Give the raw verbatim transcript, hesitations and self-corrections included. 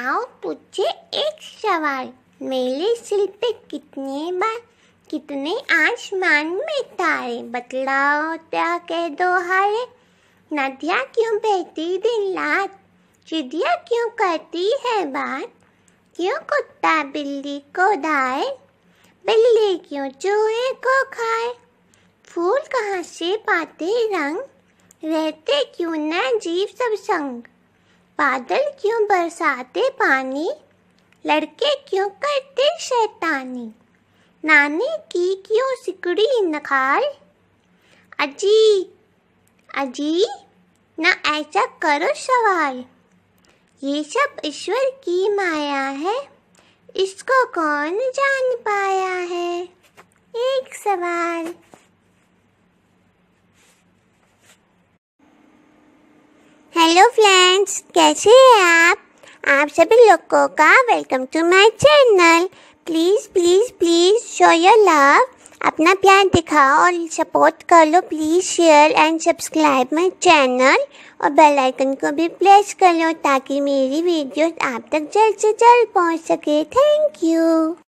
आओ पूछे एक सवाल, मेले सिर पे कितने बार, कितने आसमान में तारे, बतलाओ क्या कह दो हारे। नदियाँ क्यों बहती दिन रात, चिड़िया क्यों करती है बात, क्यों कुत्ता बिल्ली को धाए, बिल्ली क्यों चूहे को खाए, फूल कहाँ से पाते रंग, रहते क्यों न जीव सब संग, बादल क्यों बरसाते पानी, लड़के क्यों करते शैतानी, नानी की क्यों सिकुड़ी नखाल, अजी अजी न ऐसा करो सवाल। ये सब ईश्वर की माया है, इसको कौन जान पाया है। एक सवाल। हेलो फ्रेंड्स, कैसे हैं आप आप सभी लोगों का welcome to my channel. Please please please show your love, अपना प्यार दिखाओ और सपोर्ट कर लो। Please share and subscribe my channel और बेल आइकन को भी प्रेस कर लो ताकि मेरी वीडियोस आप तक जल्द से जल्द पहुंच सके। Thank you.